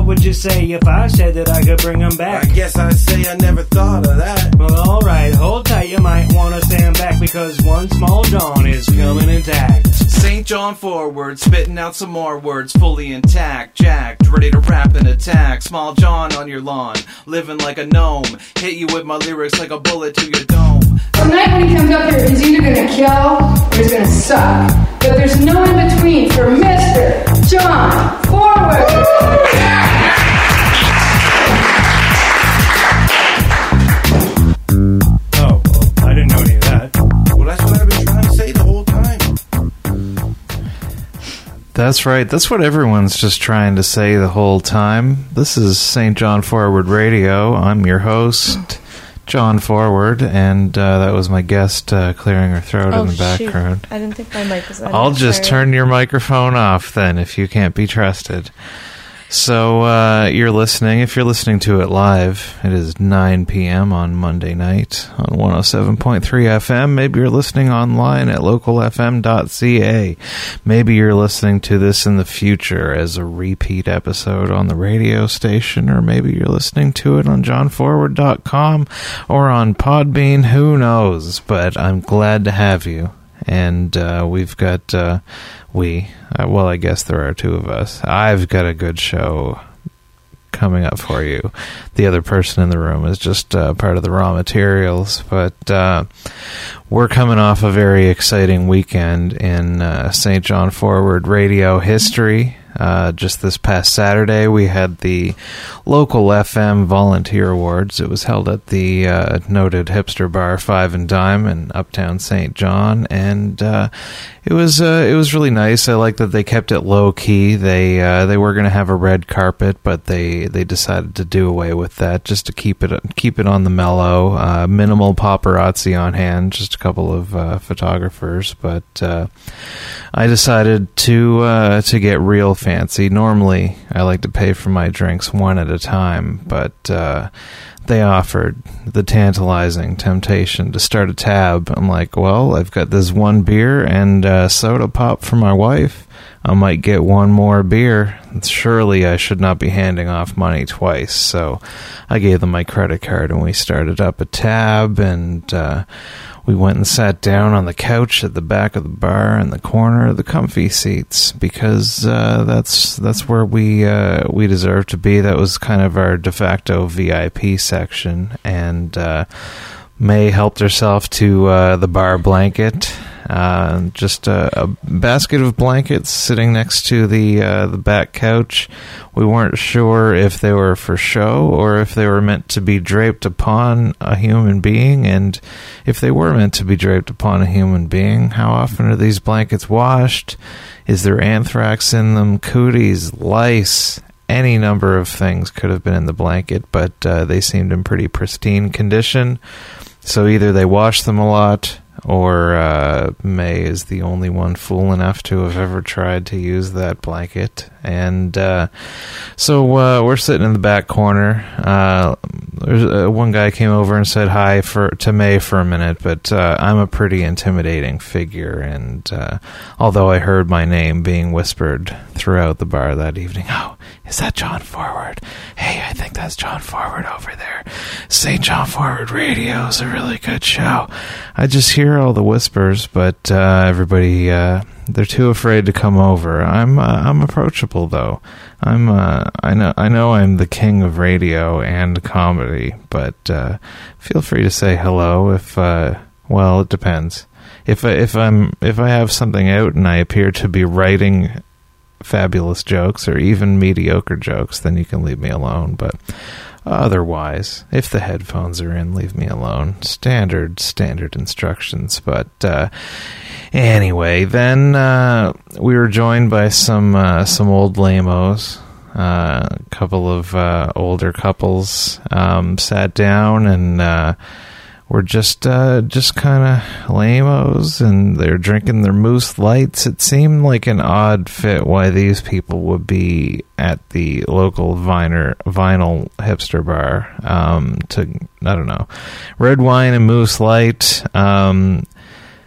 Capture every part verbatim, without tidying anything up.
what would you say if I said that I could bring them back? I guess I'd say I never thought of that. Well, alright, hold tight, you might want to stand back, because one small John is coming intact. Saint John forward, spitting out some more words, fully intact, jacked, ready to rap and attack. Small John on your lawn, living like a gnome, hit you with my lyrics like a bullet to your dome. Tonight when he comes up here, he's either gonna kill or he's gonna suck. But there's no in between for Mister John Forward. Oh, well, I didn't know any of that. Well, that's what I've been trying to say the whole time. That's right. That's what everyone's just trying to say the whole time. This is Saint John Forward Radio. I'm your host, John Forward, and uh, that was my guest uh, clearing her throat oh, in the shoot. background. I didn't think my mic was on. I'll just turn your microphone off then if you can't be trusted. So uh, you're listening. If you're listening to it live, it is nine p.m. on Monday night on one oh seven point three F M. Maybe you're listening online at local f m dot c a. Maybe you're listening to this in the future as a repeat episode on the radio station, or maybe you're listening to it on john forward dot com or on Podbean. Who knows? But I'm glad to have you. And uh, we've got, uh, we, uh, well, I guess there are two of us. I've got a good show coming up for you. The other person in the room is just uh, part of the raw materials. But uh, we're coming off a very exciting weekend in uh, Saint John Forward radio history. Uh, just this past Saturday, we had the local F M Volunteer Awards. It was held at the uh, noted hipster bar Five and Dime in Uptown Saint John, and uh, it was uh, it was really nice. I like that they kept it low key. They uh, they were going to have a red carpet, but they, they decided to do away with that just to keep it keep it on the mellow. Uh, minimal paparazzi on hand, just a couple of uh, photographers, but uh, I decided to uh, to get real fancy. Normally, I like to pay for my drinks one at a time, but uh, they offered the tantalizing temptation to start a tab. I'm like, well, I've got this one beer and uh, soda pop for my wife. I might get one more beer. Surely I should not be handing off money twice. So I gave them my credit card and we started up a tab, and uh, we went and sat down on the couch at the back of the bar in the corner of the comfy seats, because uh, that's that's where we uh, we deserve to be. That was kind of our de facto V I P section, and uh, May helped herself to uh, the bar blanket. Uh, just a, a basket of blankets sitting next to the uh, the back couch. We weren't sure if they were for show or if they were meant to be draped upon a human being, and if they were meant to be draped upon a human being, how often are these blankets washed? Is there anthrax in them? Cooties, lice, any number of things could have been in the blanket, but uh, they seemed in pretty pristine condition. So either they washed them a lot, or uh, May is the only one fool enough to have ever tried to use that blanket. And uh, so uh, we're sitting in the back corner. Uh, there's, uh, one guy came over and said hi for to May for a minute, but uh, I'm a pretty intimidating figure. And uh, although I heard my name being whispered throughout the bar that evening, oh, is that John Forward? Hey, I think that's John Forward over there. Saint John Forward Radio is a really good show. I just hear all the whispers, but uh, everybody, uh, they're too afraid to come over. I'm uh, I'm approachable, though. I'm uh, I know I know I'm the king of radio and comedy, but uh, feel free to say hello if uh, well, it depends. If I, if I'm if I have something out and I appear to be writing fabulous jokes or even mediocre jokes, then you can leave me alone. But otherwise, if the headphones are in, leave me alone. Standard, standard instructions. But uh, anyway, then uh, we were joined by some uh, some old lamos. Uh, a couple of uh, older couples um, sat down and uh, were just uh, just kind of lamos, and they're drinking their Moose Lights. It seemed like an odd fit why these people would be at the local vinyl, vinyl hipster bar um, to, I don't know, red wine and Moose Light. Um,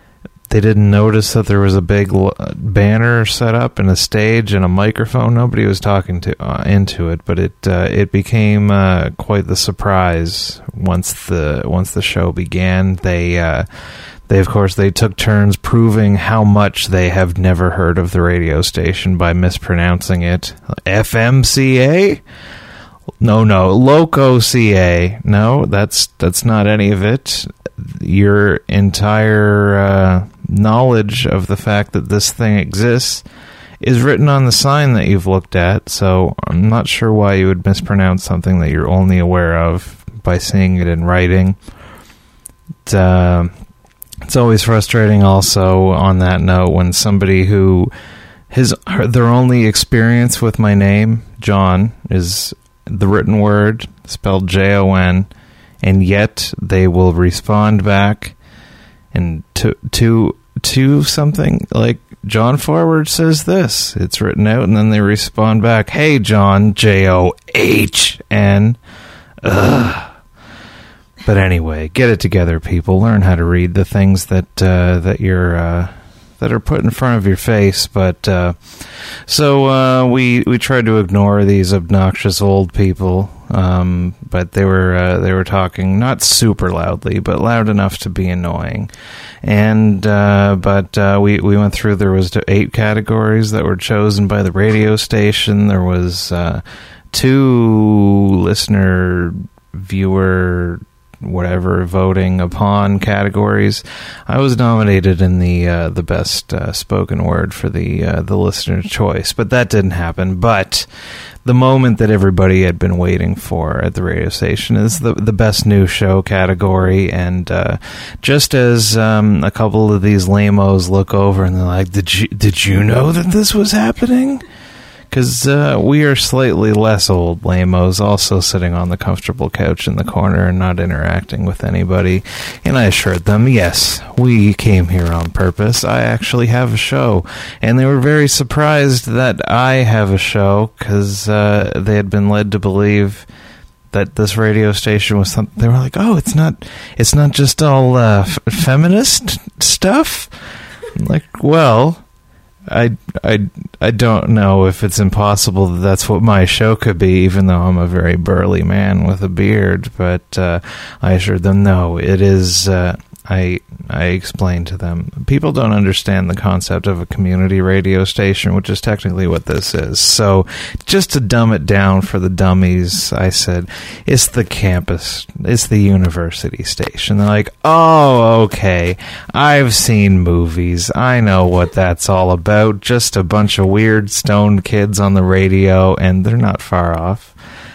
they didn't notice that there was a big l- banner set up and a stage and a microphone. Nobody was talking to uh, into it, but it uh, it became uh, quite the surprise once the once the show began. They uh, they of course they took turns proving how much they have never heard of the radio station by mispronouncing it. F M C A? No, no, Loco C A. No, that's that's not any of it. Your entire uh, knowledge of the fact that this thing exists is written on the sign that you've looked at, so I'm not sure why you would mispronounce something that you're only aware of by seeing it in writing. It, uh, it's always frustrating also on that note when somebody who his their only experience with my name, John, is the written word, spelled J O N, and yet they will respond back and to to to something like John Forward says this. It's written out, and then they respond back, "Hey John, J O H N." Ugh. But anyway, get it together, people. Learn how to read the things that uh, that you're uh, that are put in front of your face. But uh, so uh, we we tried to ignore these obnoxious old people. Um, but they were uh, they were talking not super loudly, but loud enough to be annoying. And uh, but uh, we we went through. There was eight categories that were chosen by the radio station. There was uh, two listener, viewer, whatever voting upon categories. I was nominated in the uh, the best uh, spoken word for the uh, the listener choice, but that didn't happen. But the moment that everybody had been waiting for at the radio station is the the best new show category. And uh, just as um, a couple of these lamos look over and they're like, "Did you did you know that this was happening?" Because uh, we are slightly less old lamos, also sitting on the comfortable couch in the corner and not interacting with anybody. And I assured them, yes, we came here on purpose. I actually have a show. And they were very surprised that I have a show, because uh, they had been led to believe that this radio station was something. They were like, oh, it's not, it's not just all uh, f- feminist stuff? I'm like, well, I, I, I don't know if it's impossible that that's what my show could be, even though I'm a very burly man with a beard. But uh, I assured them, no, it is... Uh, I I explained to them, people don't understand the concept of a community radio station, which is technically what this is. So just to dumb it down for the dummies, I said, it's the campus, it's the university station. They're like, oh, okay, I've seen movies. I know what that's all about. Just a bunch of weird stoned kids on the radio, and they're not far off.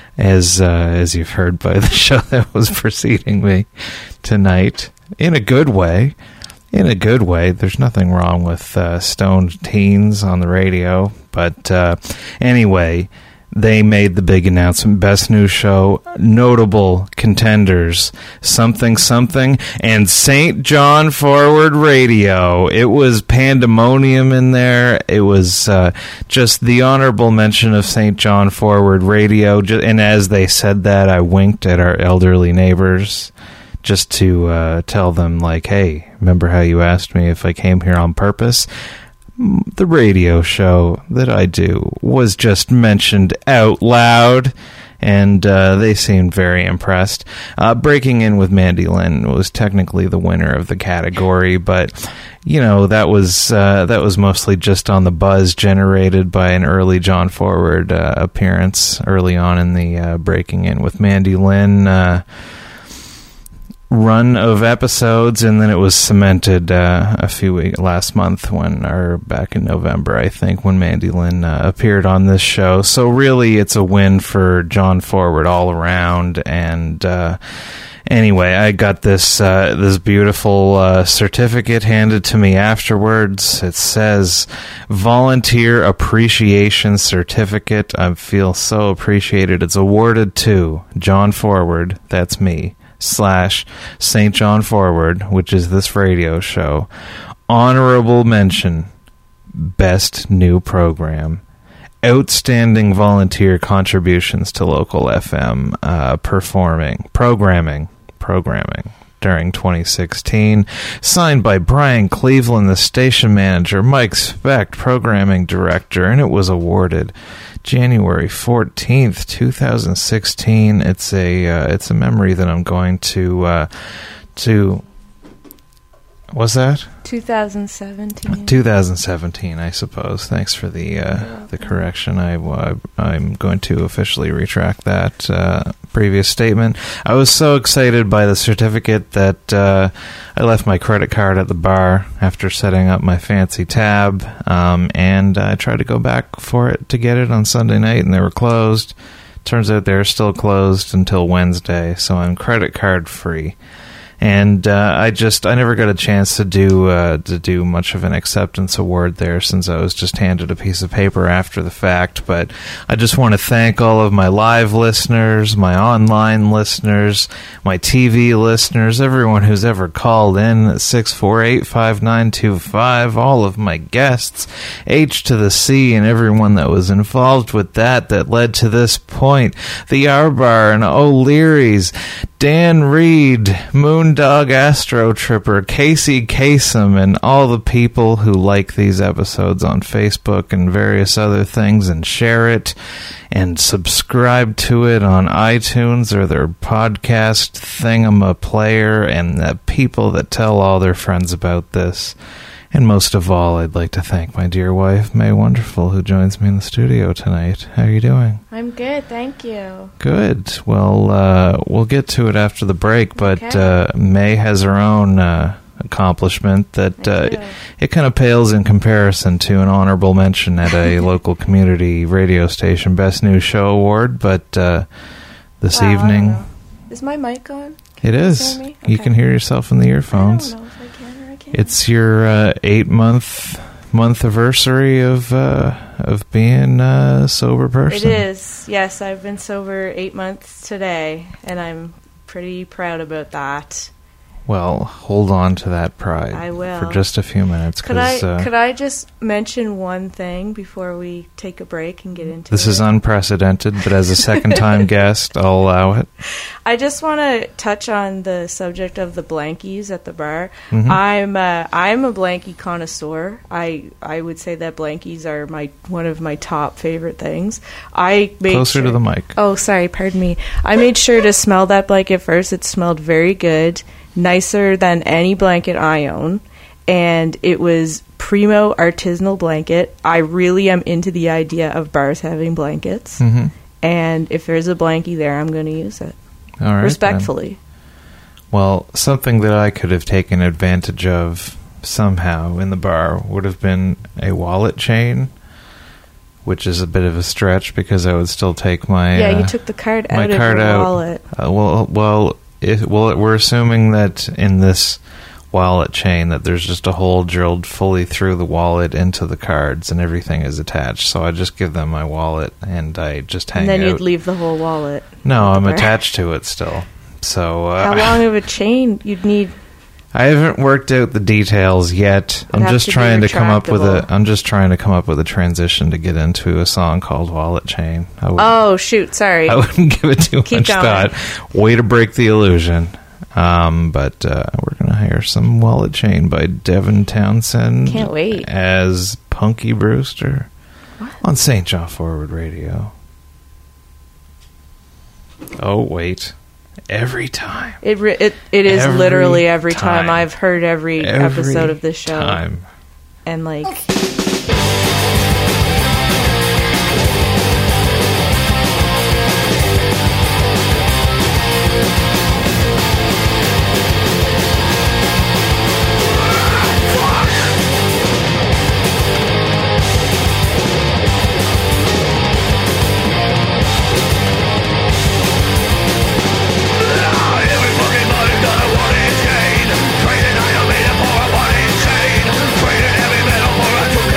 As uh, as you've heard by the show that was preceding me tonight. In a good way. In a good way. There's nothing wrong with uh, stoned teens on the radio. But uh, anyway, they made the big announcement. Best New Show, notable contenders, something, something, and Saint John Forward Radio. It was pandemonium in there. It was uh, just the honorable mention of Saint John Forward Radio. And as they said that, I winked at our elderly neighbors, just to uh, tell them, like, hey, remember how you asked me if I came here on purpose? The radio show that I do was just mentioned out loud, and uh, they seemed very impressed. Uh, Breaking In with Mandy Lynn was technically the winner of the category, but you know, that was uh, that was mostly just on the buzz generated by an early John Forward uh, appearance early on in the uh, Breaking In with Mandy Lynn uh, run of episodes, and then it was cemented uh, a few weeks last month when, or back in November, I think, when Mandy Lynn uh, appeared on this show. So really, it's a win for John Forward all around. And uh, anyway, I got this uh, this beautiful uh, certificate handed to me afterwards. It says Volunteer Appreciation Certificate. I feel so appreciated. It's awarded to John Forward. That's me. Slash Saint John Forward, which is this radio show. Honorable mention, best new program. Outstanding volunteer contributions to local F M uh, performing, programming, programming. during twenty sixteen. Signed by Brian Cleveland, the station manager, Mike Specht, programming director, and it was awarded January fourteenth, twenty sixteen. It's a uh, it's a memory that I'm going to uh, to what's that? twenty seventeen. twenty seventeen, I suppose. Thanks for the uh, the correction. I, uh, I'm going to officially retract that uh, previous statement. I was so excited by the certificate that uh, I left my credit card at the bar after setting up my fancy tab, um, and I tried to go back for it to get it on Sunday night, and they were closed. Turns out they're still closed until Wednesday, so I'm credit card free. And uh, I just I never got a chance to do uh, to do much of an acceptance award there, since I was just handed a piece of paper after the fact. But I just want to thank all of my live listeners, my online listeners, my T V listeners, everyone who's ever called in at six four eight, five nine two five, all of my guests, H to the C, and everyone that was involved with that that led to this point. The Arbar and O'Leary's, Dan Reed, Moondog Astro Tripper, Casey Kasem, and all the people who like these episodes on Facebook and various other things and share it and subscribe to it on iTunes or their podcast thingamaplayer, and the people that tell all their friends about this. And most of all, I'd like to thank my dear wife, May Wonderful, who joins me in the studio tonight. How are you doing? I'm good, thank you. Good. Well, uh, we'll get to it after the break, but Okay. uh, May has her own uh, accomplishment that I uh, do. it, it kind of pales in comparison to an honorable mention at a local community radio station, Best New Show Award, but uh, this Wow, I don't evening... know. Is my mic on? It is. Can you hear me? You Okay. can hear yourself in the earphones. I don't know if I can or I can't. It's your uh, eight month month anniversary of uh, of being a sober person. It is. Yes, I've been sober eight months today, and I'm pretty proud about that. Well, hold on to that pride. I will. For just a few minutes. Could I 'cause, uh, could I just mention one thing before we take a break and get into this it? is unprecedented, but as a second time guest, I'll allow it. I just want to touch on the subject of the blankies at the bar. Mhm. I'm uh, I'm a blankie connoisseur. I I would say that blankies are my one of my top favorite things. I made Closer sure, to the mic. Oh, sorry, pardon me. I made sure to smell that blanket first. It smelled very good, nicer than any blanket I own, and it was primo artisanal blanket. I really am into the idea of bars having blankets, Mm-hmm. and if there's a blankie there, I'm going to use it. All right. then. Respectfully. Well, something that I could have taken advantage of somehow in the bar would have been a wallet chain, which is a bit of a stretch because I would still take my Yeah, uh, you took the card my out of card your out. wallet. Uh, well, well, if, well, we're assuming that in this wallet chain that there's just a hole drilled fully through the wallet into the cards and everything is attached. So I just give them my wallet and I just hang And then out. you'd leave the whole wallet. no, at the I'm bar. attached to it still. So uh, How long of a chain you'd need? I haven't worked out the details yet. I'm have just to be trying to come up with a. retractable. I'm just trying to come up with a transition to get into a song called "Wallet Chain." I wouldn't, Oh, shoot, sorry. I wouldn't give it too Keep much going. thought. Way to break the illusion. Um, but uh, we're gonna hear some "Wallet Chain" by Devin Townsend. Can't wait. As Punky Brewster What? on Saint John Forward Radio. Oh wait. Every time. It re- it it is Every literally every time. time. I've heard every, Every episode of this show. Time. And, like... Trading every metal for a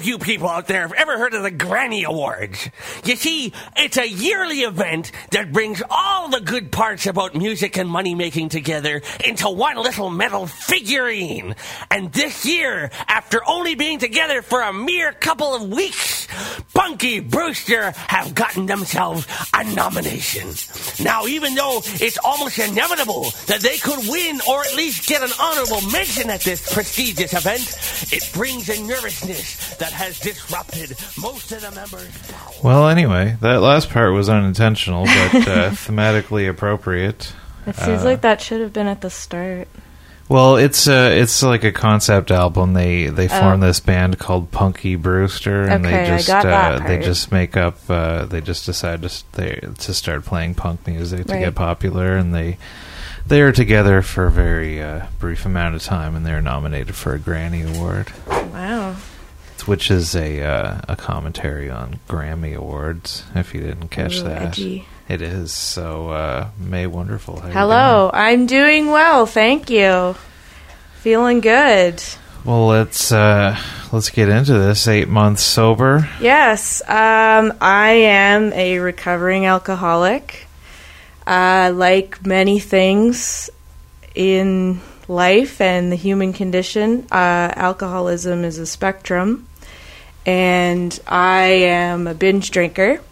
of you people out there have ever heard of the Granny Awards. You see, it's a yearly event that brings all the good parts about music and money-making together into one little metal figurine. And this year, after only being together for a mere couple of weeks, Punky Brewster have gotten themselves a nomination. Now, even though it's almost inevitable that they could win or at least get an honorable mention at this prestigious event, it brings a nervousness that has disrupted most of the members. Well, anyway, that last part was unintentional, but uh, thematically appropriate. It seems uh, like that should have been at the start. Well, it's uh, it's like a concept album. They they formed Oh. this band called Punky Brewster, and Okay, I they just got that uh, they part. just make up. Uh, they just decide to s- they, to start playing punk music to Right. get popular, and they they are together for a very uh, brief amount of time, and they're nominated for a Granny Award, Wow. which is a uh, a commentary on Grammy Awards. If you didn't catch Ooh, that, edgy. it is. So, uh, May Wonderful. How you Hello, I'm doing well, thank you. Feeling good. Well, let's uh, let's get into this. Eight months sober. Yes, um, I am a recovering alcoholic. Uh, like many things in life and the human condition, uh, alcoholism is a spectrum, and I am a binge drinker.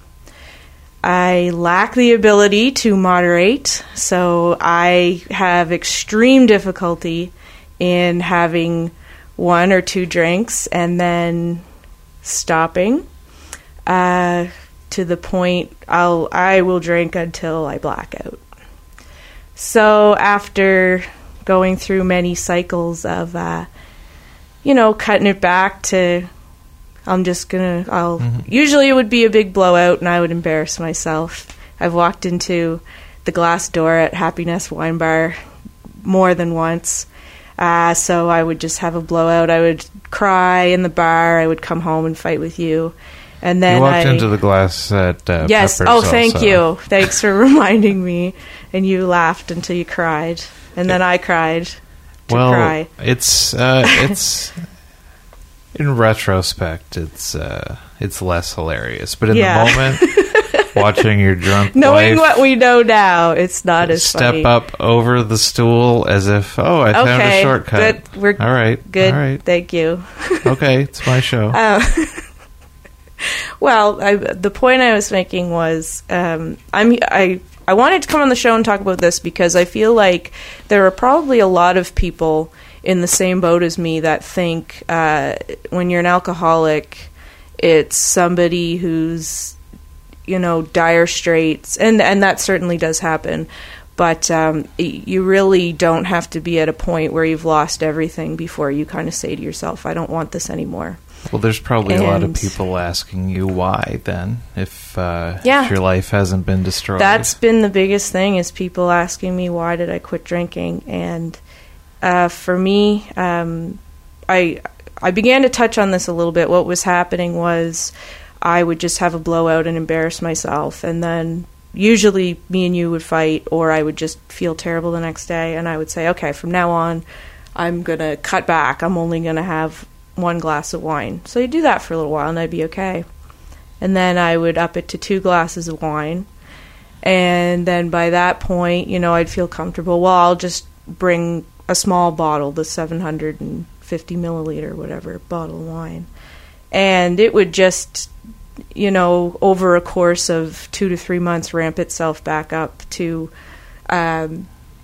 I lack the ability to moderate, so I have extreme difficulty in having one or two drinks and then stopping uh, to the point I'll I will drink until I black out. So after going through many cycles of uh, you know cutting it back to I'm just gonna I'll usually it would be a big blowout and I would embarrass myself. I've walked into the glass door at Happiness Wine Bar more than once. Uh, so I would just have a blowout. I would cry in the bar. I would come home and fight with you. And then You walked I, into the glass at uh, yes. Pepper's Oh, thank also. you. Thanks for reminding me. And you laughed until you cried, and then I cried to Well, cry. it's uh, it's in retrospect, it's uh, it's less hilarious. But in Yeah. the moment, watching your drunk Knowing wife what we know now, it's not as step funny. up over the stool as if, oh, I found Okay, a shortcut. good. We're all right, Good. all right, Thank you. okay, it's my show. Um, well, I, the point I was making was um, I'm I I wanted to come on the show and talk about this because I feel like there are probably a lot of people in the same boat as me that think uh, when you're an alcoholic, it's somebody who's you know dire straits, and and that certainly does happen. But um, you really don't have to be at a point where you've lost everything before you kind of say to yourself, I don't want this anymore. Well, there's probably a lot of and- people asking you why then, if, uh, Yeah. if your life hasn't been destroyed. That's been the biggest thing, is people asking me, why did I quit drinking? And uh, for me, um, I I began to touch on this a little bit. What was happening was I would just have a blowout and embarrass myself, and then usually me and you would fight, or I would just feel terrible the next day, and I would say, okay, from now on, I'm going to cut back. I'm only going to have one glass of wine. So you'd do that for a little while, and I'd be okay. And then I would up it to two glasses of wine. And then by that point, you know, I'd feel comfortable. Well, I'll just bring a small bottle, the seven hundred fifty milliliter, whatever, bottle of wine. And it would just, you know, over a course of two to three months, ramp itself back up to, um,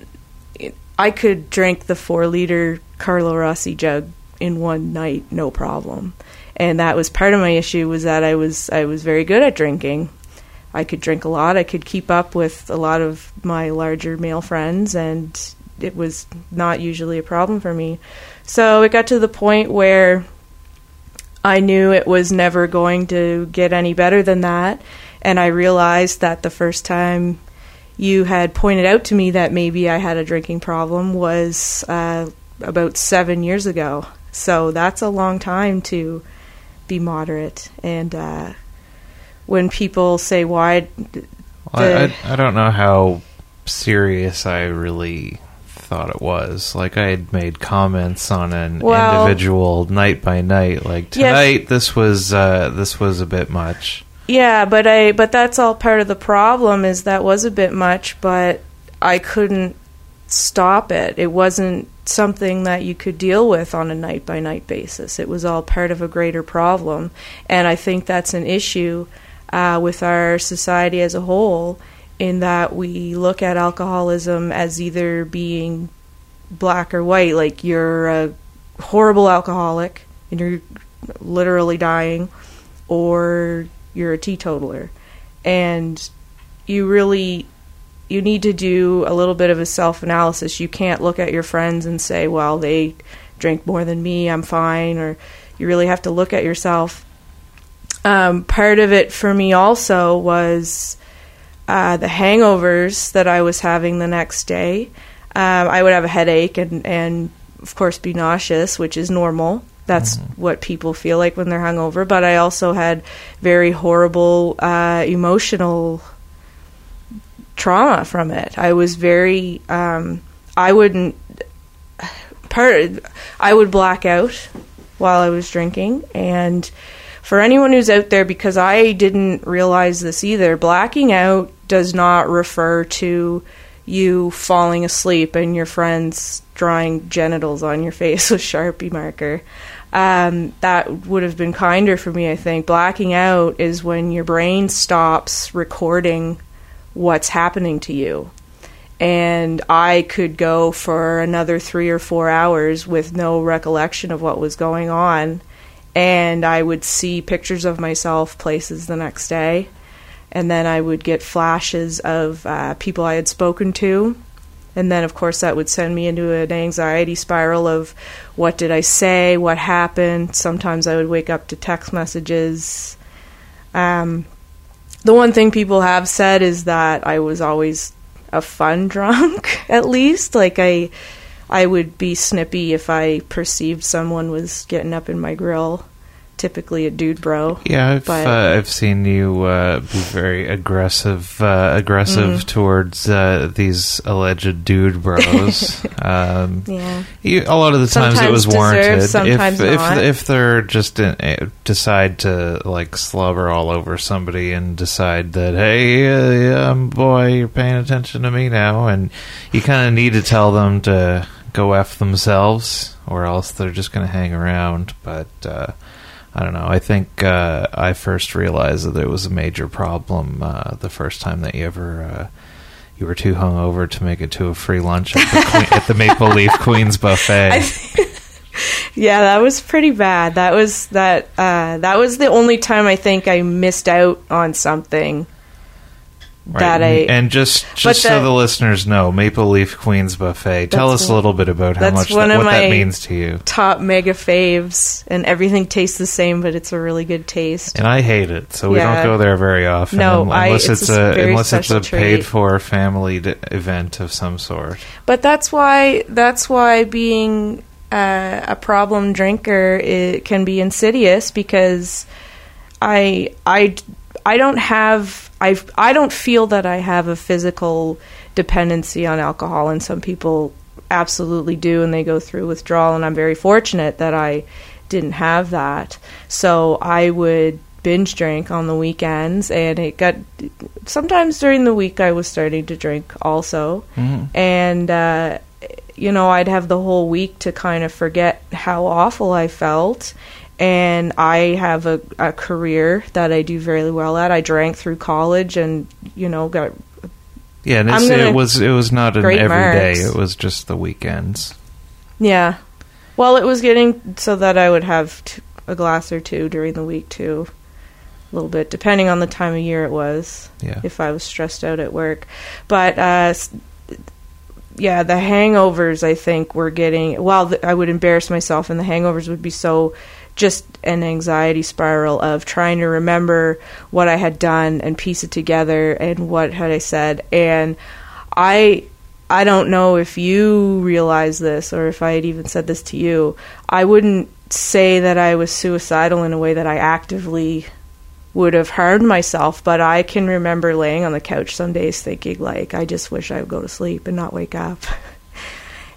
I could drink the four liter Carlo Rossi jug in one night, no problem. And that was part of my issue, was that I was I was very good at drinking. I could drink a lot. I could keep up with a lot of my larger male friends, and it was not usually a problem for me. So it got to the point where I knew it was never going to get any better than that, and I realized that the first time you had pointed out to me that maybe I had a drinking problem was uh, about seven years ago. So that's a long time to be moderate. And uh, when people say why, Well, I, I, I don't know how serious I really thought it was. Like, I had made comments on an Well- individual night by night. Like, Yes. tonight, this was uh, this was a bit much. Yeah, but I but that's all part of the problem, is that was a bit much, but I couldn't stop it. It wasn't something that you could deal with on a night by night basis. It was all part of a greater problem, and I think that's an issue uh, with our society as a whole, in that we look at alcoholism as either being black or white, like you're a horrible alcoholic and you're literally dying, or you're a teetotaler. And you really, you need to do a little bit of a self-analysis. You can't look at your friends and say, well, they drink more than me, I'm fine, or you really have to look at yourself. Um, part of it for me also was uh, the hangovers that I was having the next day. Um, I would have a headache and, and, of course, be nauseous, which is normal. That's mm-hmm. what people feel like when they're hungover. But I also had very horrible uh, emotional trauma from it. I was very, um, I wouldn't, part, I would black out while I was drinking. And for anyone who's out there, because I didn't realize this either, blacking out does not refer to you falling asleep and your friends drawing genitals on your face with Sharpie marker. Um, that would have been kinder for me, I think. Blacking out is when your brain stops recording what's happening to you. And I could go for another three or four hours with no recollection of what was going on. And I would see pictures of myself places the next day. And then I would get flashes of uh, people I had spoken to. And then, of course, that would send me into an anxiety spiral of what did I say, what happened. Sometimes I would wake up to text messages. Um, the one thing people have said is that I was always a fun drunk, at least. Like, I, I would be snippy if I perceived someone was getting up in my grill. Typically a dude bro. Yeah, I've but, uh, I've seen you uh, be very aggressive, uh, aggressive mm. towards uh, these alleged dude bros. um, yeah, you, a lot of the times sometimes it was deserved, warranted. sometimes if not. if if they're just in, uh, decide to like slobber all over somebody and decide that hey, uh, yeah, um, boy, you're paying attention to me now, and you kind of need to tell them to go F themselves, or else they're just going to hang around. But uh, I don't know. I think uh, I first realized that there was a major problem uh, the first time that you ever uh, you were too hungover to make it to a free lunch at the, Queen, at the Maple Leaf Queen's Buffet. Yeah, that was pretty bad. That was that. Uh, that was the only time I think I missed out on something. Right. That I and just just the, so the listeners know, Maple Leaf Queen's Buffet. Tell us a little bit about how much that, what that means to you. Top mega faves, and everything tastes the same, but it's a really good taste. And I hate it, so we yeah. don't go there very often. No, unless I, it's, it's a, a unless it's a treat. paid for family d- event of some sort. But that's why that's why being uh, a problem drinker it can be insidious, because I I I don't have. I I don't feel that I have a physical dependency on alcohol, and some people absolutely do, and they go through withdrawal, and I'm very fortunate that I didn't have that. So I would binge drink on the weekends, and it got sometimes during the week I was starting to drink also, mm-hmm. and uh, you know, I'd have the whole week to kind of forget how awful I felt. And I have a, a career that I do very well at. I drank through college, and you know, got yeah. And it's, it was it was not an every day. It was just the weekends. Yeah, well, it was getting so that I would have t- a glass or two during the week too, a little bit depending on the time of year it was. Yeah, if I was stressed out at work, but uh, yeah, the hangovers I think were getting. Well, th- I would embarrass myself, and the hangovers would be so. Just an anxiety spiral of trying to remember what I had done and piece it together and what had I said. And I I don't know if you realize this or if I had even said this to you. I wouldn't say that I was suicidal in a way that I actively would have harmed myself, but I can remember laying on the couch some days thinking, like, I just wish I would go to sleep and not wake up.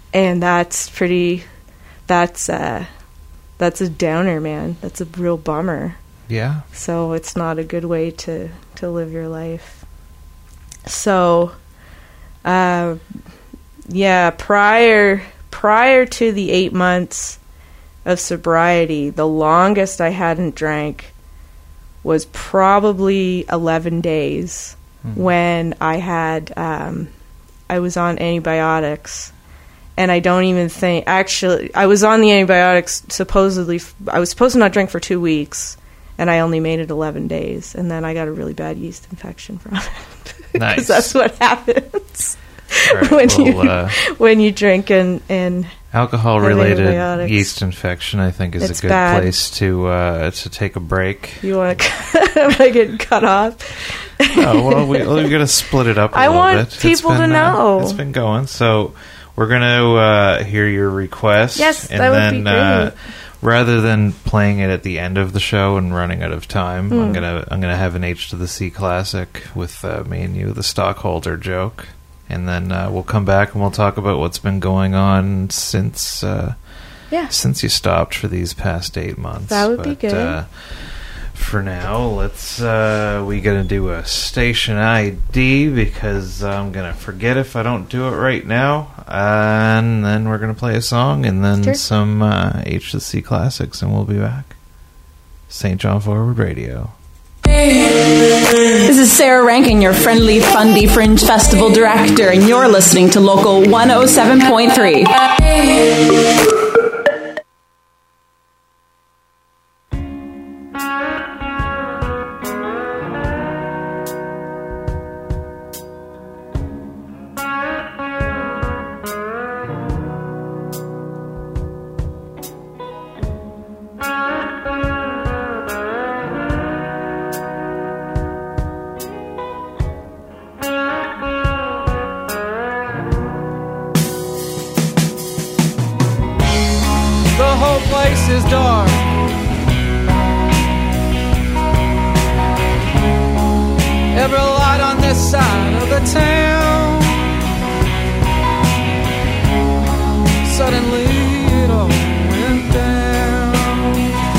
and that's pretty. That's uh, that's a downer, man. That's a real bummer. Yeah. So it's not a good way to to live your life. So, uh, yeah, prior prior to the eight months of sobriety, the longest I hadn't drank was probably eleven days mm-hmm. when I had, um, I was on antibiotics. And I don't even think, actually, I was on the antibiotics supposedly, I was supposed to not drink for two weeks, and I only made it eleven days. And then I got a really bad yeast infection from it. Nice. Because that's what happens right, when, well, you, uh, when you drink and... and alcohol-related yeast infection, I think, is it's a good bad. place to uh, to take a break. You want to get cut off? Oh, well, we, well, we've got to split it up a I little want bit. people been, to know. Uh, it's been going, so we're going to uh, hear your request. Yes, and that then, would be great. Uh, rather than playing it at the end of the show and running out of time, Mm. I'm gonna I'm gonna have an H to the C classic with uh, me and you, the stockholder joke. And then uh, we'll come back and we'll talk about what's been going on since uh, yeah. since you stopped for these past eight months. That would but, be good. Uh, for now, let's uh, we gonna do a station I D because I'm gonna forget if I don't do it right now. And then we're gonna play a song and then Sure. some uh, H to C classics, and we'll be back. Saint John Forward Radio. This is Sarah Rankin, your friendly Fundy Fringe Festival director, and you're listening to Local one oh seven point three. The whole place is dark. Every light on this side of the town. Suddenly it all went down.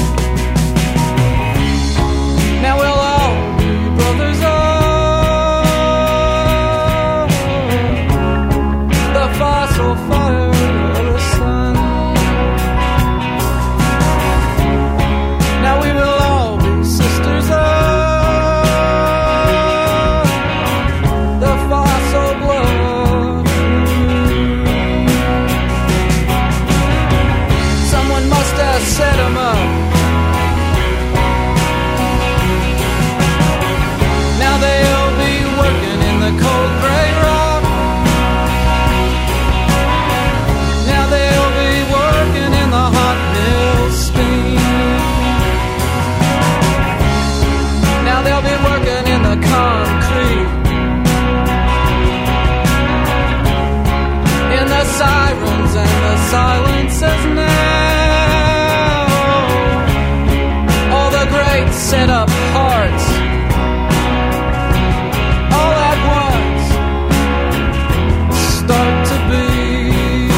Now we'll all be brothers of the fossil fire of the sun. Now we will all be sisters of the fossil blood. Someone must have set 'em up. Now they'll be working in the cold gray rock. Now they'll be working in the hot mill steam. Now they'll be working in the concrete, in the sirens and the silences now. All the great set up hearts, all at once, start to beat.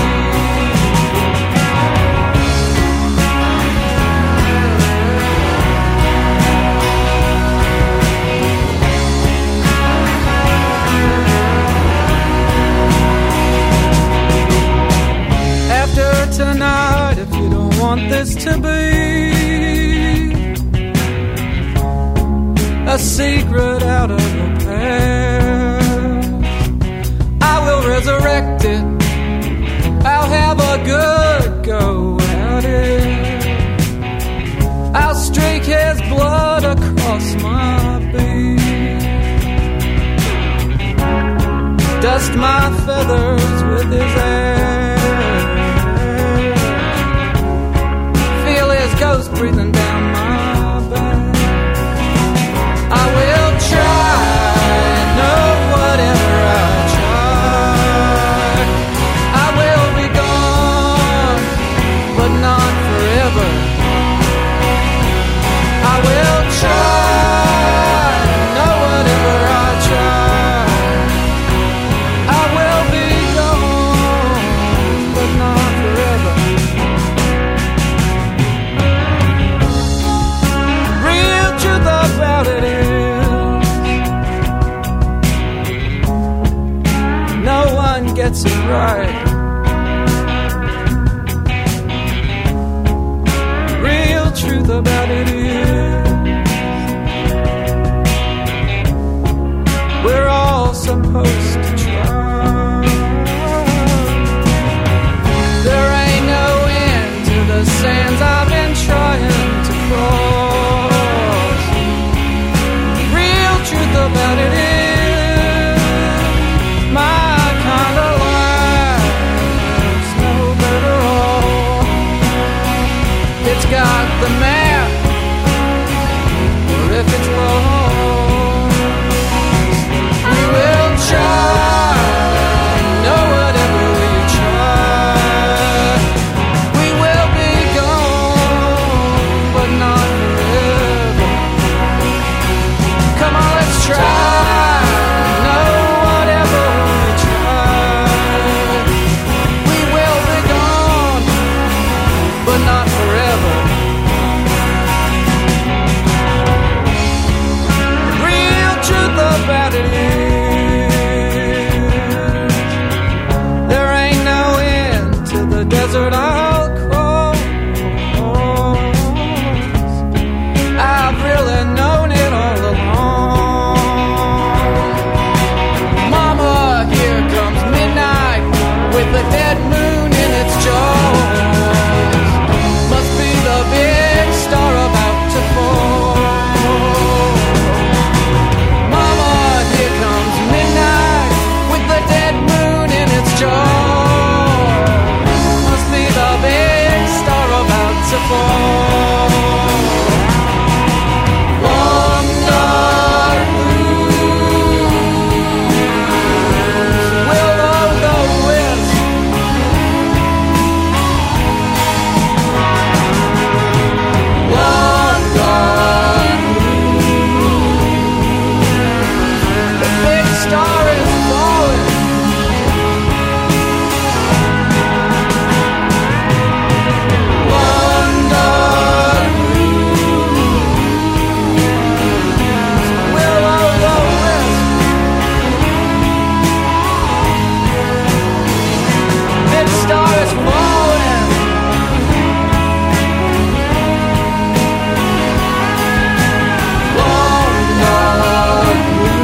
After tonight, if you don't want this to be a secret out of the past, I will resurrect it. I'll have a good go at it. I'll streak his blood across my beat, dust my feathers with his air, feel his ghost breathing down my back. I will try, no, whatever I try, I will be gone, but not forever. I will try, no, whatever I try, I will be gone, but not the map, or if it's lost, we will try. No, whatever we try, we will be gone, but not forever. Come on, let's try. No, whatever we try, we will be gone, but not forever. The real truth about it is, there ain't no end to the desert I'll cross. I've really known it all along. Mama, here comes midnight with the dead moon in its jaws. Must be the big star about to fall. Mama, here comes midnight with the dead moon in its jaws. Must be the big star about to fall. Long dark blues will o' the wisp. Long dark blues. The big star is falling. Long dark will o' the wisp. Big star is falling. Long dark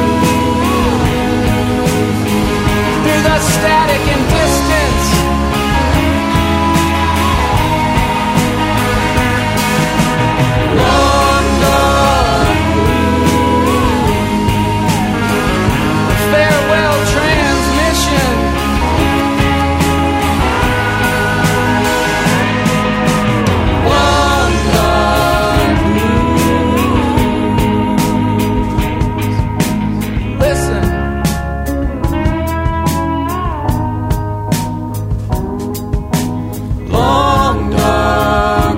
through the static and distance. Long dark farewell transmission. Long dark listen. Long dark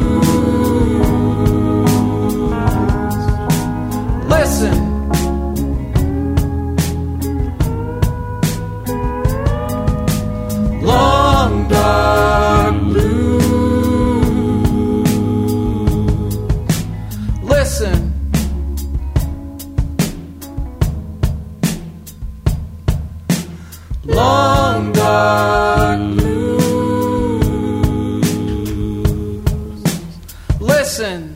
blues. Listen. Long dark blues. Listen. Long dark blues. Listen.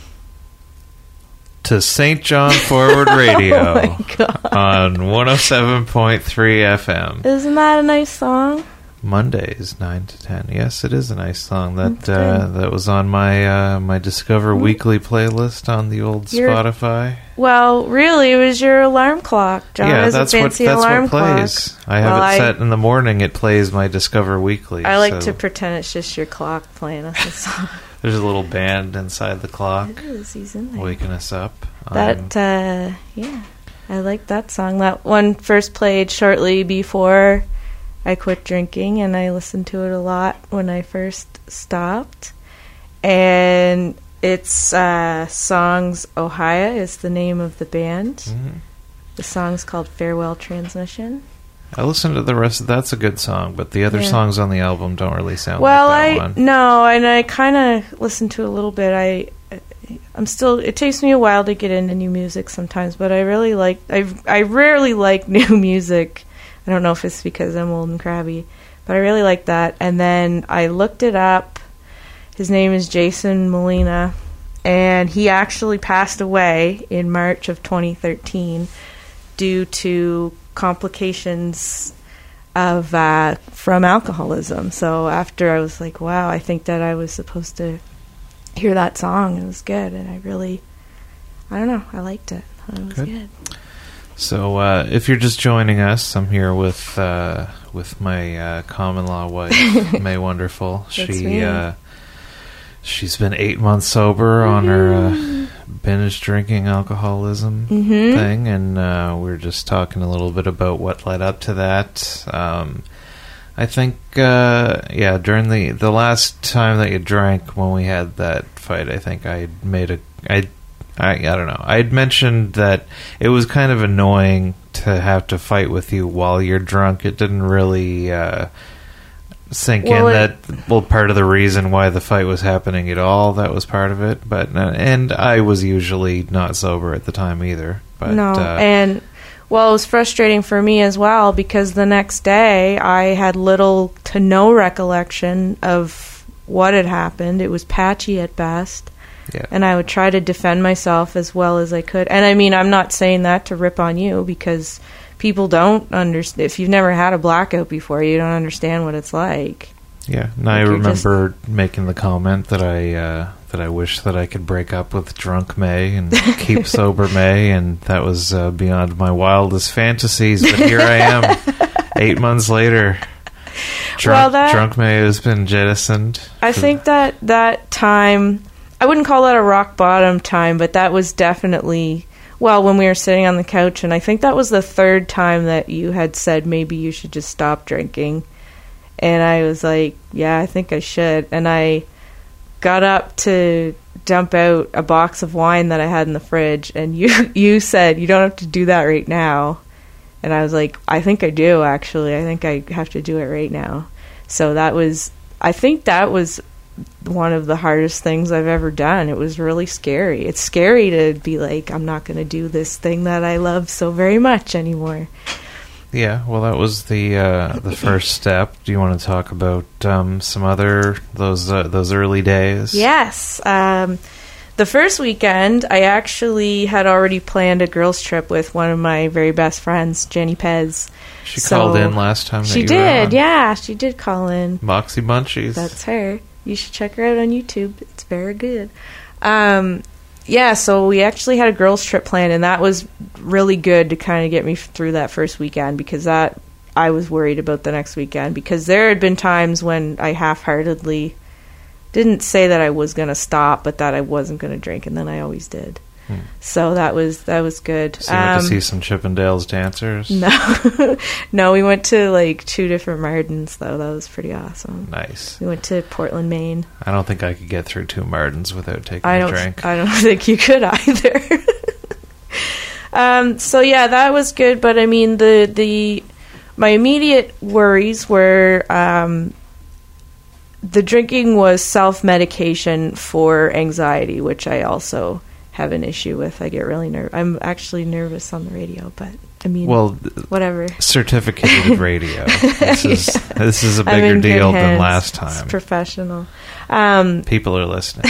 To Saint John Forward Radio Oh my God. on one oh seven point three F M. Isn't that a nice song? Mondays nine to ten. Yes, it is a nice song. That That's uh, good. that was on my uh, my Discover Weekly playlist on the old You're- Spotify. Well, really, it was your alarm clock. John yeah, has that's a what fancy that's alarm what plays. clock. I have Well, it I- set in the morning. It plays my Discover Weekly. I like so to pretend it's just your clock playing us a song. There's a little band inside the clock It is, he's in there. waking us up. That, Um, uh, yeah, I like that song. That one first played shortly before I quit drinking, and I listened to it a lot when I first stopped. And it's uh, Songs Ohio is the name of the band. mhm. The song's called Farewell Transmission. I listened to the rest of that's a good song, but the other Yeah. songs on the album don't really sound Well, like that I one. no, and I kind of listened to it a little bit. I, I'm still. It takes me a while to get into new music sometimes, but I really like. I I rarely like new music. I don't know if it's because I'm old and crabby, but I really like that. And then I looked it up. His name is Jason Molina, and he actually passed away in March of twenty thirteen due to complications of uh, from alcoholism. So after I was like, wow, I think that I was supposed to hear that song. It was good, and I really, I don't know, I liked it. It was Good. good. So, uh, if you're just joining us, I'm here with uh, with my uh, common law wife, May Wonderful. That's she me. uh, she's been eight months sober on her uh, binge drinking alcoholism Mhm. thing, and uh, we were just talking a little bit about what led up to that. Um, I think, uh, yeah, during the, the last time that you drank when we had that fight, I think I had made a, I, I, I don't know, I had mentioned that it was kind of annoying to have to fight with you while you're drunk. It didn't really uh, sink Well, in it- that, well, part of the reason why the fight was happening at all, that was part of it. But, uh, and I was usually not sober at the time either. But, no, uh, and well, it was frustrating for me as well because the next day I had little to no recollection of what had happened. It was patchy at best. Yeah. And I would try to defend myself as well as I could. And I mean, I'm not saying that to rip on you because people don't understand. If you've never had a blackout before, you don't understand what it's like. Yeah, and I Like you're remember making the comment that I uh, that I wish that I could break up with drunk May and keep sober May, and that was uh, beyond my wildest fantasies. But here I am, eight months later. Drunk, Well, that- drunk May has been jettisoned. I think that that time, I wouldn't call that a rock bottom time, but that was definitely, well, when we were sitting on the couch, and I think that was the third time that you had said maybe you should just stop drinking. And I was like, yeah, I think I should. And I got up to dump out a box of wine that I had in the fridge, and you you said, you don't have to do that right now. And I was like, I think I do, actually. I think I have to do it right now. So that was, I think that was one of the hardest things I've ever done. It was really scary. It's scary to be like, I'm not going to do this thing that I love so very much anymore. Yeah, well, that was the uh, the first step. Do you want to talk about um, some other those uh, those early days? Yes. Um, the first weekend, I actually had already planned a girls' trip with one of my very best friends, Jenny Pez. She So- called in last time. That She you did, were on. yeah. She did call in. Moxie Munchies. That's her. You should check her out on YouTube. It's very good. Um, yeah, so we actually had a girls' trip planned, and that was really good to kind of get me through that first weekend because that I was worried about the next weekend because there had been times when I half-heartedly didn't say that I was going to stop, but that I wasn't going to drink, and then I always did. Hmm. So that was that was good. So you went to Um, see some Chippendales dancers? No, no, we went to like two different Mardens though. That was pretty awesome. Nice. We went to Portland, Maine. I don't think I could get through two Mardens without taking I a don't. drink. I don't think you could either. um. So yeah, that was good. But I mean, the the my immediate worries were um, the drinking was self medication for anxiety, which I also have an issue with. I get really nervous. I'm actually nervous on the radio, but I mean, Well, whatever. Certificated radio. This is this is a I'm bigger in good deal than hands. last It's time. professional. Um, People are listening.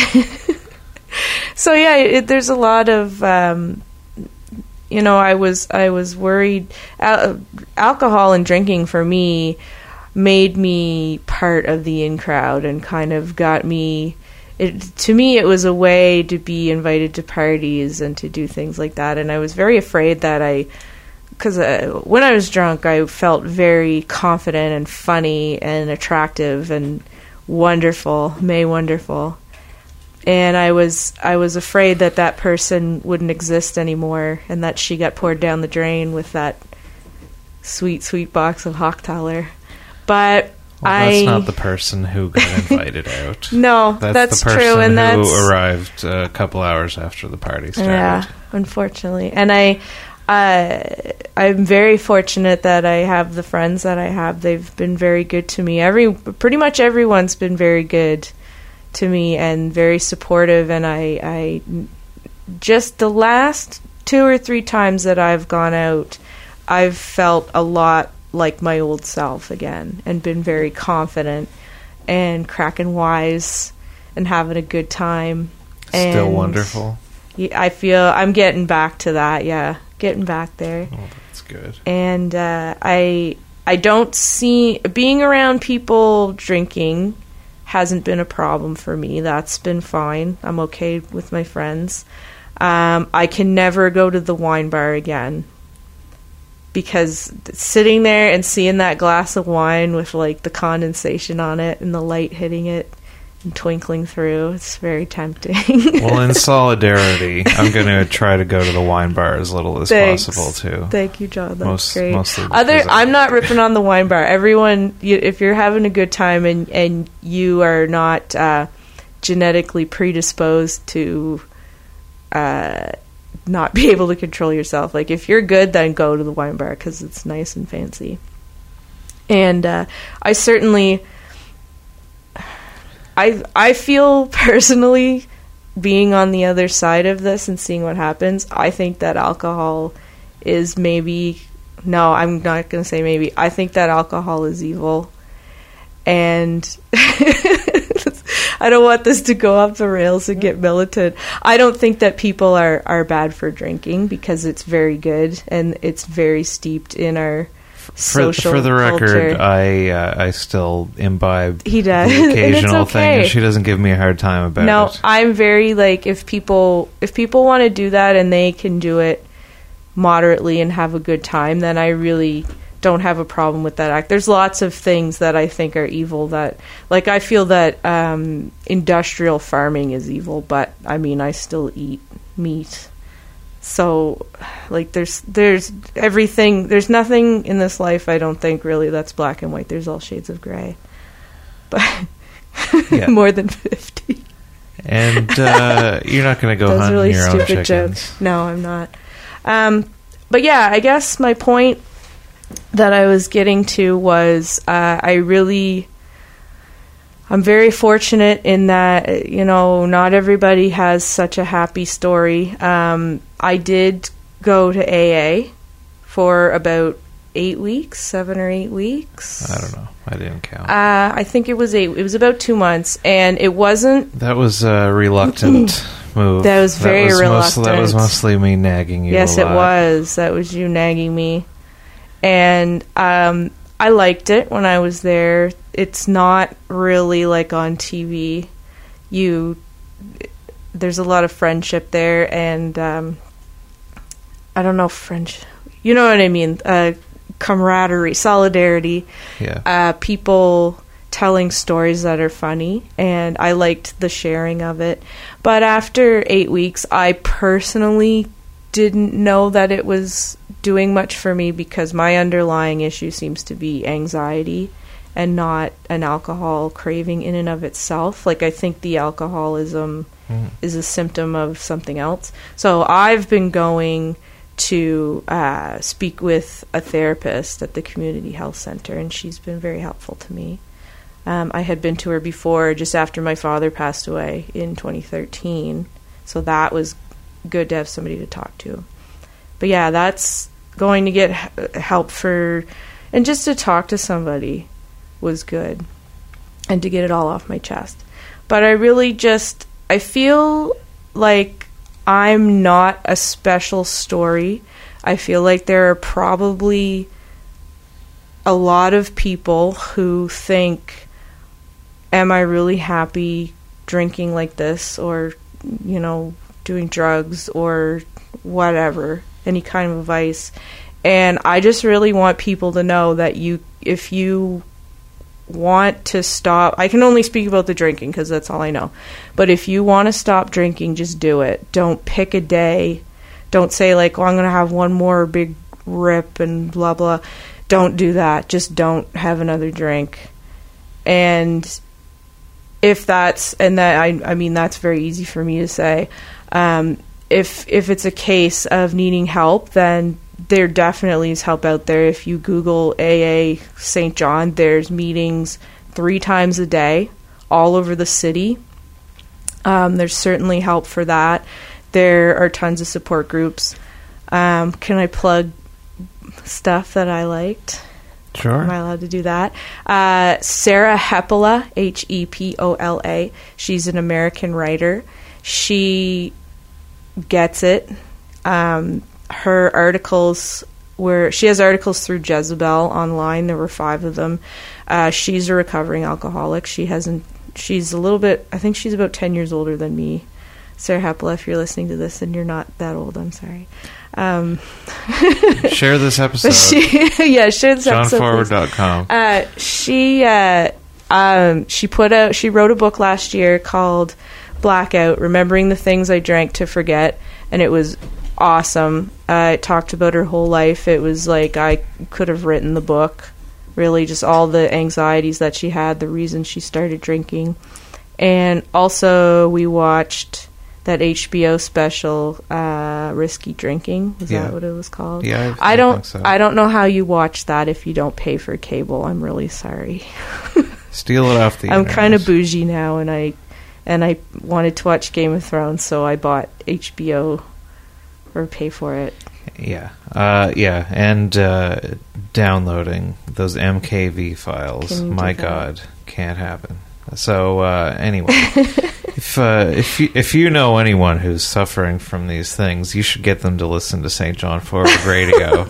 so yeah, it, there's a lot of, um, you know, I was I was worried. Al- alcohol and drinking for me made me part of the in crowd and kind of got me. It, to me, it was a way to be invited to parties and to do things like that. And I was very afraid that I, because uh, when I was drunk, I felt very confident and funny and attractive and wonderful, May wonderful. And I was I was afraid that that person wouldn't exist anymore and that she got poured down the drain with that sweet, sweet box of Hochtaler. But Well, I... that's not the person who got invited out. No, that's, that's the person true, and who that's- arrived a couple hours after the party started. Yeah, unfortunately. And I, uh, I'm very fortunate that I have the friends that I have. They've been very good to me. Every, pretty much everyone's been very good to me and very supportive. And I, I, just the last two or three times that I've gone out, I've felt a lot like my old self again and been very confident and cracking wise and having a good time. Still And wonderful. yeah, I feel I'm getting back to that. Yeah, getting back there. Oh, that's good. And uh, I I don't see being around people drinking hasn't been a problem for me. That's been fine. I'm okay with my friends. Um, I can never go to the wine bar again because sitting there and seeing that glass of wine with like the condensation on it and the light hitting it twinkling through. It's very tempting. Well, in solidarity, I'm going to try to go to the wine bar as little as Thanks. possible too. Thank you, John. That's Most, great. Mostly Other, because I- I'm not ripping on the wine bar. Everyone, you, if you're having a good time and and you are not uh, genetically predisposed to uh, not be able to control yourself, like if you're good, then go to the wine bar because it's nice and fancy. And uh, I certainly. I I feel personally, being on the other side of this and seeing what happens, I think that alcohol is maybe, no, I'm not going to say maybe, I think that alcohol is evil. And I don't want this to go off the rails and get militant. I don't think that people are, are bad for drinking because it's very good and it's very steeped in our For, social for the record, culture. I uh, I still imbibe He does. the And it's occasional thing, okay. and she doesn't give me a hard time about No, it. I'm very like if people if people want to do that and they can do it moderately and have a good time, then I really don't have a problem with that act. There's lots of things that I think are evil that like I feel that um, industrial farming is evil, but I mean I still eat meat. So like there's there's everything there's nothing in this life I don't think really that's black and white. There's all shades of gray. But Yeah. more than fifty. And uh, you're not going to go That was a hunting really your own stupid chickens. joke. No, I'm not. Um, but yeah, I guess my point that I was getting to was uh, I really, I'm very fortunate in that, you know, not everybody has such a happy story. Um, I did go to A A for about eight weeks, seven or eight weeks. I don't know. I didn't count. Uh, I think it was eight. It was about two months, and it wasn't. That was a reluctant move. That was very that was reluctant. Most, that was mostly me nagging you. Yes, a it lot. was. That was you nagging me. And um, I liked it when I was there. It's not really like on T V. You, there's a lot of friendship there, and um, I don't know French. You know what I mean? Uh, camaraderie, solidarity. Yeah. Uh, people telling stories that are funny, and I liked the sharing of it. But after eight weeks, I personally didn't know that it was doing much for me because my underlying issue seems to be anxiety and not an alcohol craving in and of itself. Like, I think the alcoholism mm. is a symptom of something else. So I've been going to uh, speak with a therapist at the community health center, and she's been very helpful to me. Um, I had been to her before, just after my father passed away in twenty thirteen, so that was good to have somebody to talk to. But yeah, that's going to get h- help for, and just to talk to somebody was good, and to get it all off my chest. But I really just, I feel like I'm not a special story. I feel like there are probably a lot of people who think, am I really happy drinking like this, or, you know, doing drugs or whatever, any kind of vice. And I just really want people to know that you, if you want to stop, I can only speak about the drinking because that's all I know, but if you want to stop drinking, just do it. Don't pick a day. Don't say like, oh, I'm going to have one more big rip and blah blah. Don't do that. Just don't have another drink. And if that's, and that I I mean that's very easy for me to say. Um, if if it's a case of needing help, then there definitely is help out there. If you Google A A Saint John, there's meetings three times a day all over the city. Um, there's certainly help for that. There are tons of support groups. Um, can I plug stuff that I liked? Sure. Am I allowed to do that? Uh, Sarah Hepola, H E P O L A. She's an American writer. She gets it. Um, her articles were, she has articles through Jezebel online. There were five of them. Uh, she's a recovering alcoholic. She hasn't, she's a little bit, I think she's about ten years older than me. Sarah Hepola, if you're listening to this and you're not that old, I'm sorry. Um, share this episode. She, yeah, share this John episode. Forward dot com. Uh, she, uh, um, she put out, she wrote a book last year called Blackout, Remembering the Things I Drank to Forget, and it was awesome. Uh, it talked about her whole life. It was like I could have written the book, really, just all the anxieties that she had, the reason she started drinking. And also we watched that H B O special, uh, Risky Drinking. Is Yeah. that what it was called? Yeah, I, I I don't. think so. I don't know how you watch that if you don't pay for cable. I'm really sorry. Steal it off the I'm internet. kind of bougie now, and I and I wanted to watch Game of Thrones, so I bought H B O or pay for it. Yeah, uh, yeah, and uh, downloading those M K V files. Can you do My that? God, can't happen. So uh, anyway, if uh, if you, if you know anyone who's suffering from these things, you should get them to listen to Saint John Forward Radio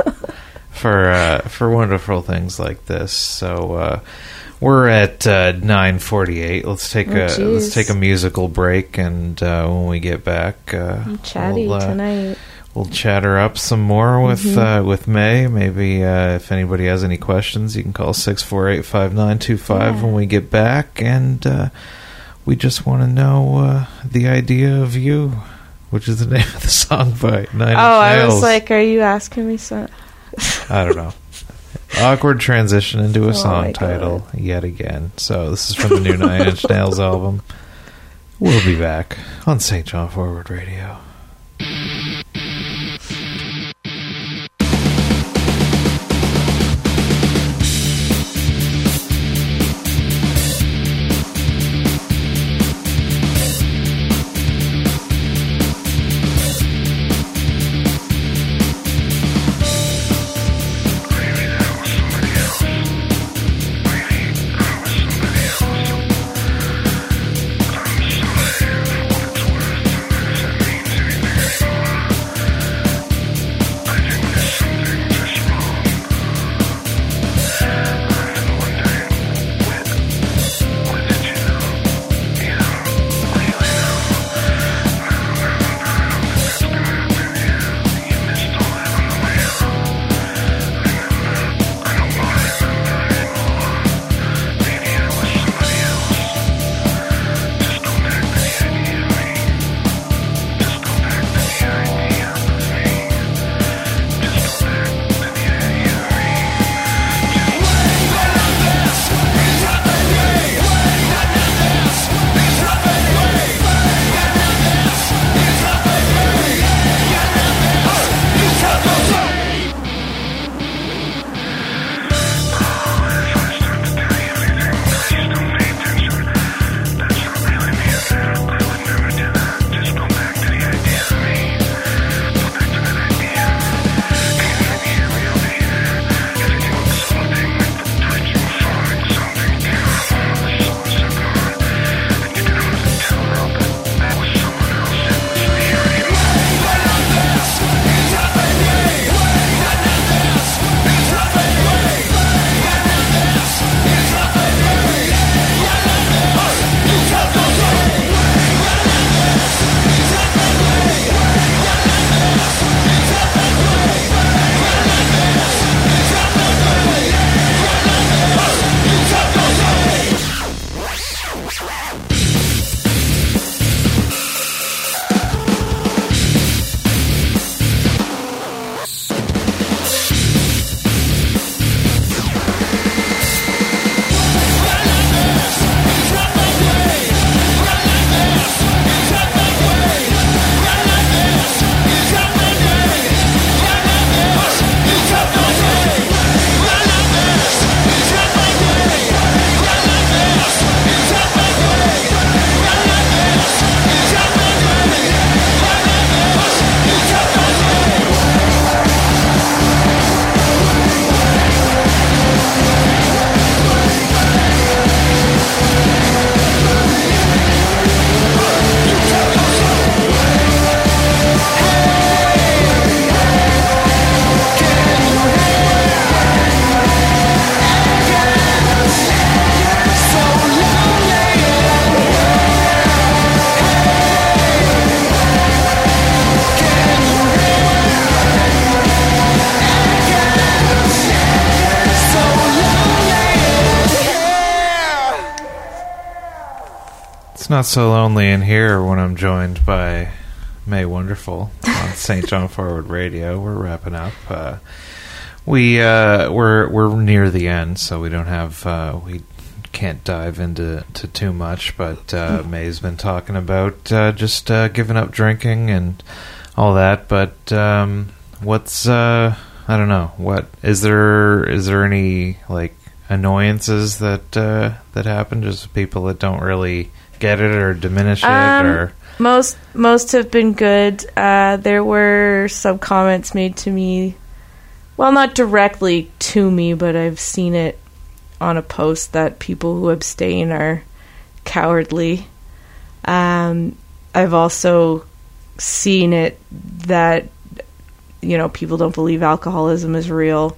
for uh, for wonderful things like this. So uh, we're at uh, nine forty-eight. Let's take Oh, a geez. let's take a musical break, and uh, when we get back, uh, I'm chatty we'll, uh, tonight. We'll chatter up some more with Mhm. uh, with May. Maybe uh, if anybody has any questions, you can call six four eight, five nine two five Yeah. when we get back. And uh, we just want to know uh, the idea of you, which is the name of the song by Nine Inch Oh, I Nails. was like, are you asking me something? I don't know. Awkward transition into a Oh song my title yet again. So this is from the new Nine Inch Nails album. We'll be back on Saint John Forward Radio. Somebody else. not so lonely in here when I'm joined by May Wonderful on Saint John Forward Radio. We're wrapping up. Uh, we uh, we're we're near the end, so we don't have uh, we can't dive into to too much. But uh, May's been talking about uh, just uh, giving up drinking and all that. But um, what's uh, I don't know. What is there? Is there any like annoyances that uh, that happen? Just people that don't really get it or diminish it, um, or most most have been good. Uh, there were some comments made to me, well, not directly to me, but I've seen it on a post that people who abstain are cowardly. Um, I've also seen it that, you know, people don't believe alcoholism is real.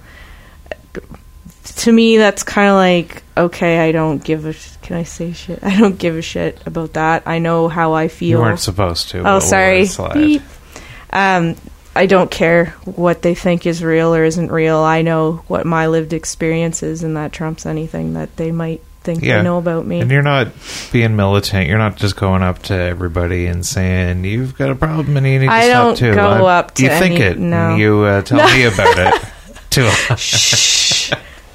To me, that's kind of like, okay, I don't give a... Sh- can I say shit? I don't give a shit about that. I know how I feel. You weren't supposed to. Oh, sorry. Beep. Um, I don't care what they think is real or isn't real. I know what my lived experience is, and that trumps anything that they might think yeah. they know about me. And you're not being militant. You're not just going up to everybody and saying, you've got a problem and you need to I stop too. don't go I, up to You think any, it, no. and you uh, tell no. me about it. Too. Shh.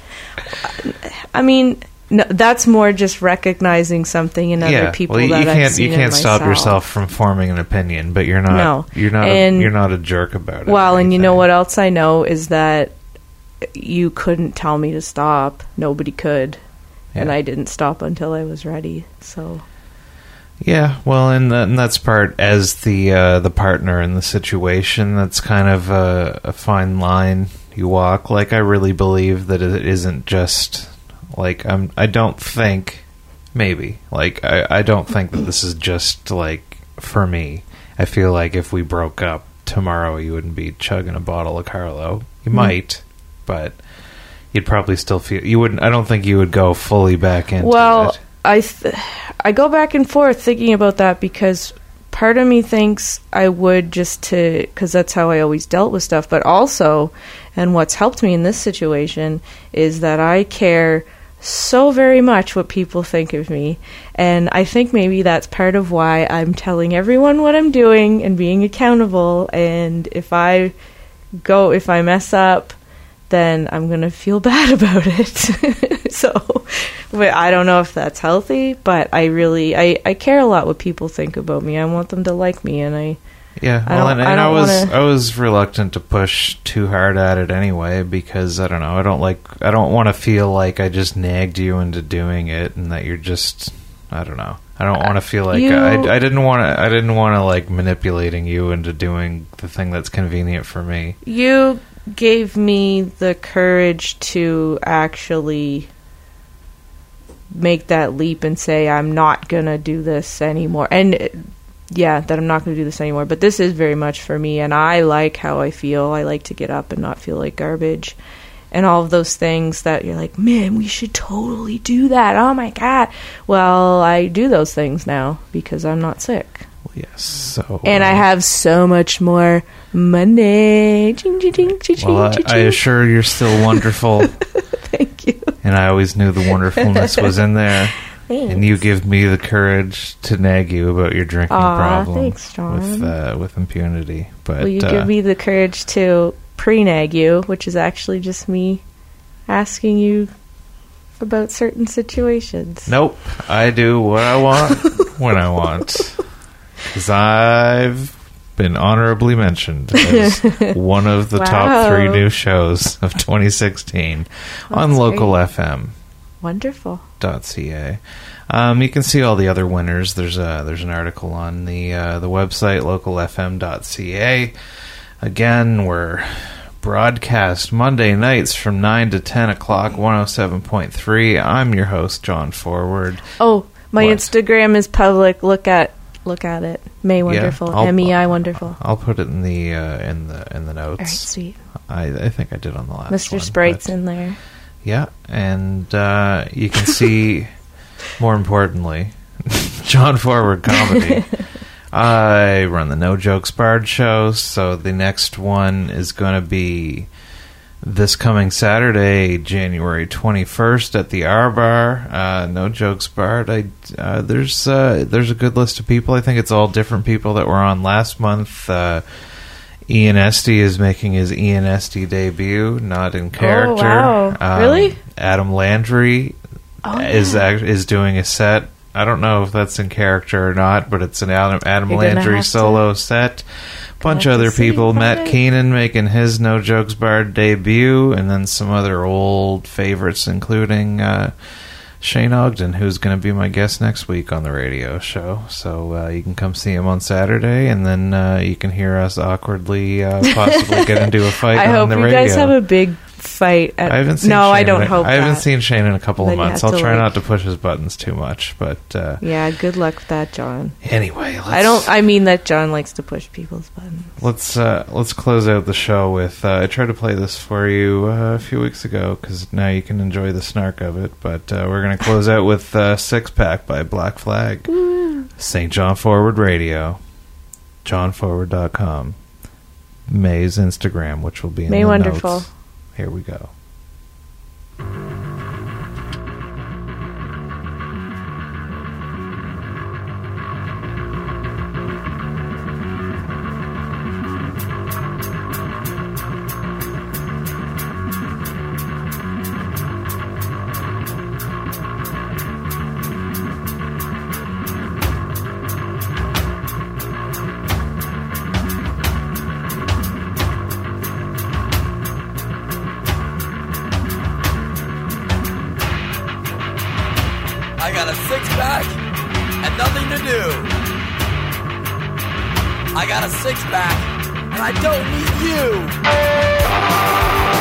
I mean, no, that's more just recognizing something in other yeah. people well, you, that you can't, I've seen You can't in stop myself. yourself from forming an opinion, but you're not. No. You're not. And, a, you're not a jerk about it. Well, and you know what else I know is that you couldn't tell me to stop. Nobody could, yeah. and I didn't stop until I was ready. So. Yeah, well, and, that, and that's part as the uh, the partner in the situation. That's kind of a, a fine line you walk. Like, I really believe that it isn't just like I'm. I don't think maybe like I, I don't think that this is just like for me. I feel like if we broke up tomorrow, you wouldn't be chugging a bottle of Carlo. You mm. might, but you'd probably still feel you wouldn't. I don't think you would go fully back into well, it. I th- I go back and forth thinking about that because part of me thinks I would just to because that's how I always dealt with stuff. But also, and what's helped me in this situation is that I care so very much what people think of me, and I think maybe that's part of why I'm telling everyone what I'm doing and being accountable. And if I go, if I mess up, then I'm gonna feel bad about it. So, but I don't know if that's healthy, but I really, I, I care a lot what people think about me. I want them to like me, and I, yeah, I well, don't, and, and I, I, don't was, wanna... I was reluctant to push too hard at it anyway because I don't know, I don't like, I don't want to feel like I just nagged you into doing it, and that you're just, I don't know, I don't want to feel like you... I, I didn't want to, I didn't want to like manipulating you into doing the thing that's convenient for me. You gave me the courage to actually make that leap and say I'm not gonna do this anymore, and yeah, that I'm not gonna do this anymore. But this is very much for me, and I like how I feel. I like to get up and not feel like garbage, and all of those things that you're like, man, we should totally do that. Oh my god! Well, I do those things now because I'm not sick. Yes, so and I have so much more money. Ching, ching, ching, ching, well, ching, I, I assure you're still wonderful. Thank you. And I always knew the wonderfulness was in there. Thanks. And you give me the courage to nag you about your drinking Aw, problem thanks, John. with uh, with impunity. But Will you uh, give me the courage to pre-nag you, which is actually just me asking you about certain situations? Nope. I do what I want when I want. Because I've been honorably mentioned as one of the Wow. top three new shows of twenty sixteen Well, on that's local great. F M. Wonderful. .ca. Um, you can see all the other winners. There's a there's an article on the uh, the website local f m dot c a. Again, we're broadcast Monday nights from nine to ten o'clock, one oh seven point three. I'm your host, John Forward. Oh, my What? Instagram is public. Look at look at it. May Wonderful. Yeah, I'll- M E I Wonderful. I'll put it in the uh, in the in the notes. All right, sweet. I I think I did on the last Mister one, Sprite's but- in there. Yeah, and uh, you can see, more importantly, John Forward Comedy. I run the No Jokes Bard show, so the next one is going to be this coming Saturday, January twenty-first, at the R Bar, uh, No Jokes Bar. I, uh, there's uh, there's a good list of people. I think it's all different people that were on last month. Uh, Ian Esty is making his Ian Esty debut, not in character. Oh, wow. Um, Really? Adam Landry Oh, is yeah. act- is doing a set. I don't know if that's in character or not, but it's an Adam, Adam You're gonna Landry have to- solo set. Bunch have of to other see people. Matt what? Keenan making his No Jokes Bar debut, and then some other old favorites, including uh, Shane Ogden, who's going to be my guest next week on the radio show. So uh, you can come see him on Saturday, and then uh, you can hear us awkwardly uh, possibly get into a fight I on hope the you radio. guys have a big fight. At, I haven't seen no, Shane I don't in, hope I haven't that. seen Shane in a couple Then of you months. have I'll to, try like- not to push his buttons too much, but uh, Yeah, good luck with that, John. anyway, let's, I don't. I mean that John likes to push people's buttons. let's uh, let's close out the show with. Uh, I tried to play this for you uh, a few weeks ago because now you can enjoy the snark of it. But uh, we're going to close out with uh, Six Pack by Black Flag, Saint John Forward Radio, john forward dot com, May's Instagram, which will be in May the Wonderful. notes. Here we go. I got a six pack and nothing to do. I got a six pack and I don't need you.